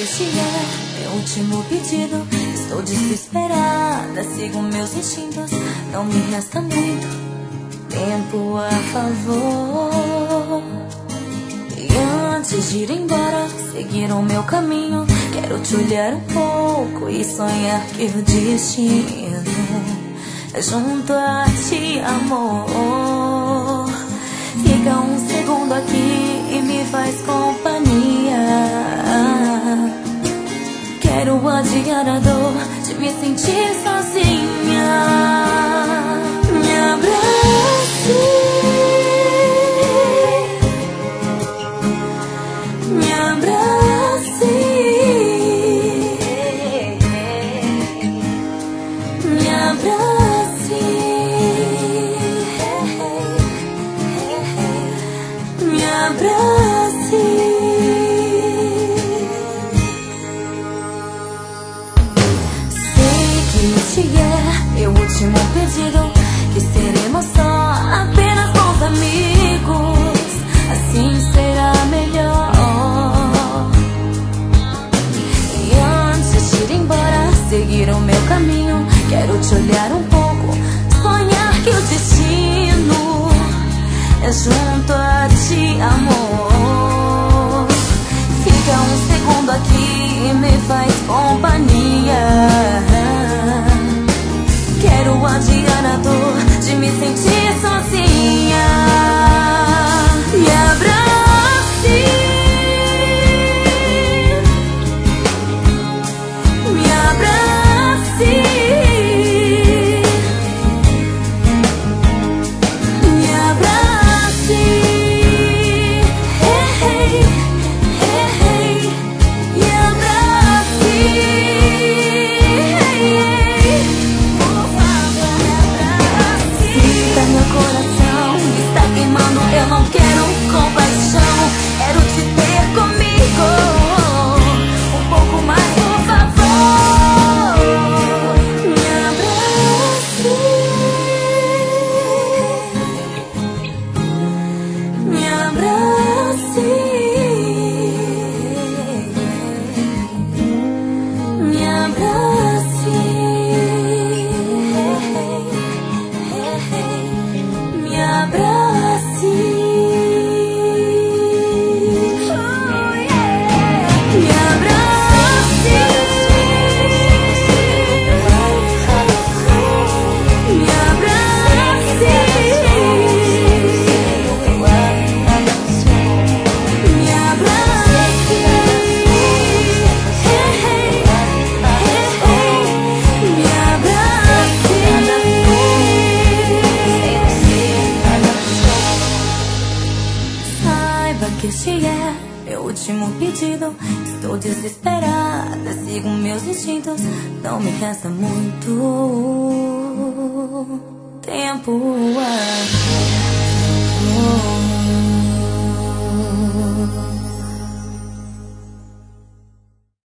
este é meu último pedido. Estou desesperada, sigo meus instintos. Não me resta muito tempo a favor. E antes de ir embora, seguir o meu caminho, quero te olhar um pouco e sonhar que o destino é junto a ti, amor. Fica um segundo aqui e me faz companhia. Quero adiar a dor de me sentir sozinha. Me abrace, me abrace, me abrace, me abrace. Este é meu último pedido, que seremos só apenas bons amigos. Assim será melhor. E antes de ir embora, seguir o meu caminho, quero te olhar um pouco, sonhar que o destino é junto a ti, amor. Fica um segundo aqui e me faz companhia. Quero adiar a dor de me sentir sozinha. Me abrace, me abrace, me abrace. Hey, hey, hey, hey. Me abrace. Hey, hey. Meu coração está queimando, eu não quero compaixão. Quero te ter comigo um pouco mais, por favor. Me abrace, me abrace, me abrace. Me abrace, oh, yeah. Me abrace, me abrace, me abrace, hey, hey, hey, hey. Me abrace. Que este é meu último pedido. Estou desesperada, sigo meus instintos. Não me resta muito tempo